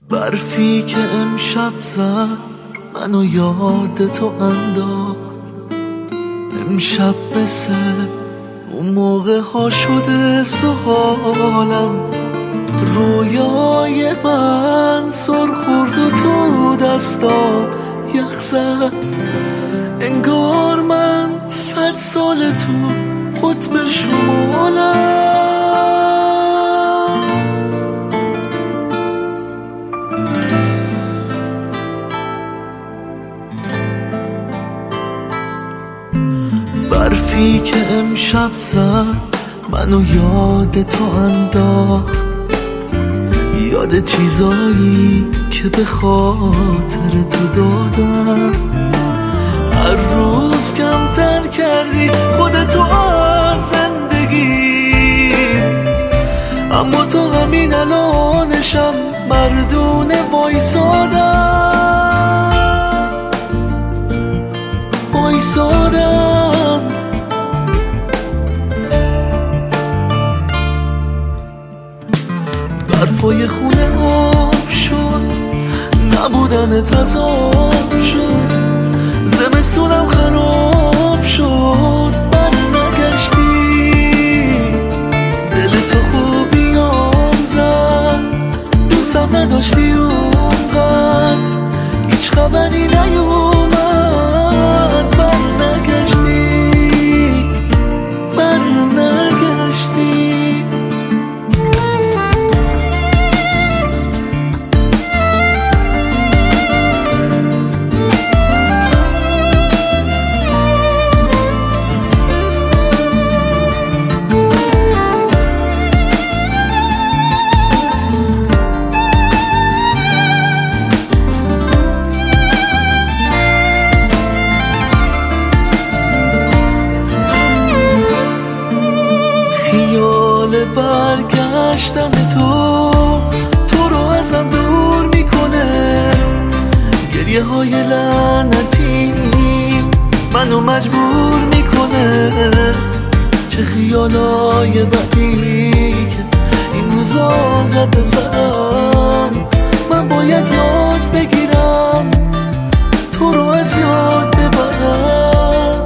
برفی که امشب زد منو یاد تو انداخت. امشب مثل اون موقع ها شده سحالم. رویای من سر خورد و تو دستا یخ زد. انگار من 100 سال تو قطب شمالم. برفی که امشب زد منو یاد تو انداخت. یاد چیزایی که به خاطر تو دادم. هر روز کمتر کردی خودتو از زندگی، اما تو همین الانشم مردونه وایسادم. برفای خونه آب شد، نبودن تذاب شد. زمستونم خراب شد، بر نگشتی. دل تو خوبیام زد، دوستم نداشتی اونقدر. هیچ خبری نیومد، بر نگشتی. خیال برگشتن تو رو ازم دور میکنه. گریه های لعنتی منو مجبور میکنه. چه خیالای بدی که این روزا زد به سرم. من باید یاد بگیرم تو رو از یاد ببرم.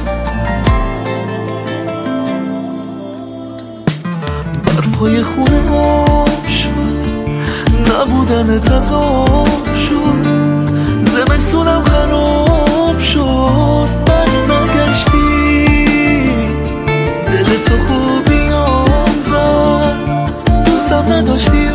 برفای خونه آب شد، نبودن تذاب شد. زمستونم خراب شد، بر نگشتی. دل تو خوبیام زد، دوستم نداشتی